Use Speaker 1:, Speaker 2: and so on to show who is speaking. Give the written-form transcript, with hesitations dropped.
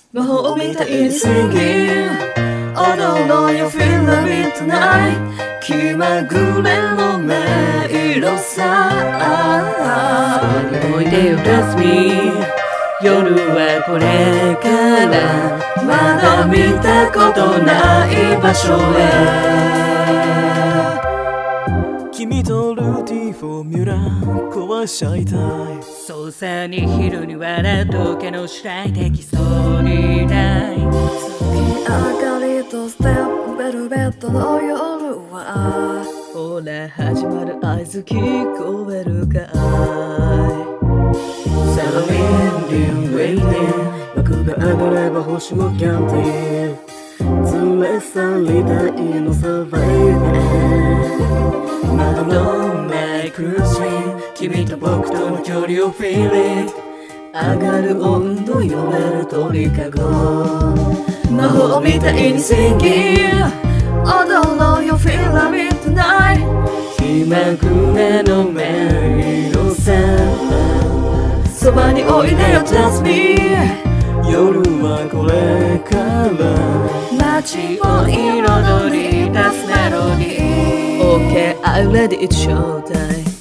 Speaker 1: 魔法みたいに singing Although you feel a bit tonight 気まぐれの音色さ
Speaker 2: おいでよ Trust me 夜はこれから
Speaker 1: まだ見たことない場所へ
Speaker 3: 君とルーティンフォーミュラ壊しちゃいたい
Speaker 2: そうさに昼に笑うとけのしらいできそうにない
Speaker 1: 明かりとステップベルベットの夜は
Speaker 2: ほら始まる合図聞こえるかい
Speaker 3: Settling, waiting 幕が上がれば星もキャンティー連れ去りたいのサバイバー窓のないクルージング君と僕との距離を Feeling 上がる温度読める鳥かご
Speaker 1: 魔法みたいに singing Although you feel a bit tonight
Speaker 3: 気まぐれの音色さ
Speaker 1: そばにおいでよ Trust me
Speaker 3: 夜はこれから
Speaker 1: 街を彩り出すメロディー
Speaker 2: Okay, I'm ready, it's showtime